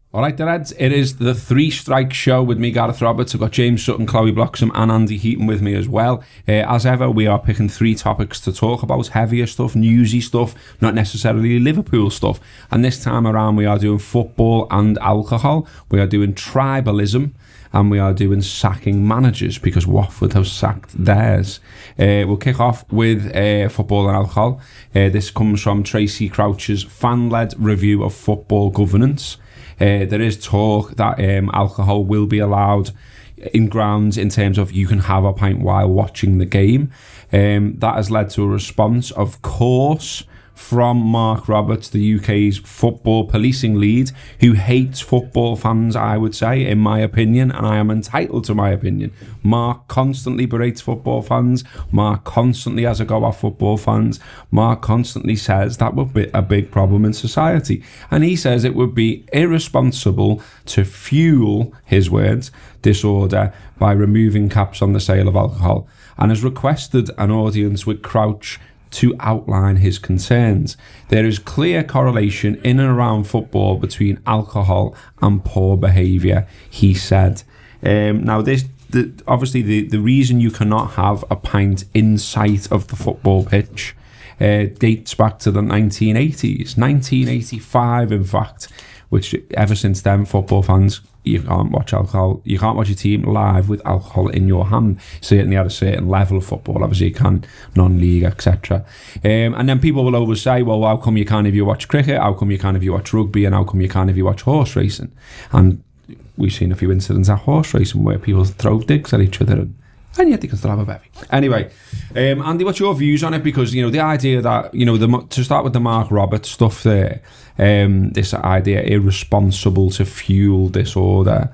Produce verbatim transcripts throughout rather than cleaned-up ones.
All right, the Reds, it is the Three Strike Show with me, Gareth Roberts. I've got James Sutton, Chloe Bloxham and Andy Heaton with me as well. Uh, as ever, we are picking three topics to talk about, heavier stuff, newsy stuff, not necessarily Liverpool stuff. And this time around, we are doing football and alcohol. We are doing tribalism. And we are doing sacking managers because Watford have sacked theirs. Uh, we'll kick off with uh, football and alcohol. Uh, this comes from Tracy Crouch's fan-led review of football governance. Uh, there is talk that um, alcohol will be allowed in grounds in terms of you can have a pint while watching the game. Um, that has led to a response, of course, from Mark Roberts, the U K's football policing lead, who hates football fans, I would say, in my opinion, and I am entitled to my opinion. Mark constantly berates football fans. Mark constantly has a go at football fans. Mark constantly says that would be a big problem in society. And he says it would be irresponsible to fuel, his words, disorder by removing caps on the sale of alcohol, and has requested an audience with Crouch to outline his concerns. There is clear correlation in and around football between alcohol and poor behaviour, he said. Um, now, this the, obviously the, the reason you cannot have a pint in sight of the football pitch uh, dates back to the nineteen eighties, nineteen eighty-five in fact, which ever since then football fans, you can't watch alcohol, you can't watch your team live with alcohol in your hand, certainly at a certain level of football. Obviously you can non-league, etc. Um, and then people will always say, well, how come you can't if you watch cricket, how come you can't if you watch rugby, and how come you can't if you watch horse racing? And we've seen a few incidents at horse racing where people throw digs at each other, and, and yet they can still have a bevy. Anyway, um, Andy, what's your views on it? Because, you know, the idea that, you know, the, to start with the Mark Roberts stuff there, um, this idea irresponsible to fuel disorder.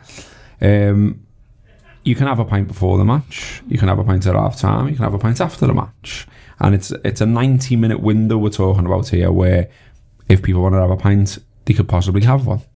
Um, you can have a pint before the match, you can have a pint at half time, you can have a pint after the match, and it's it's a ninety minute window we're talking about here, where if people want to have a pint, they could possibly have one.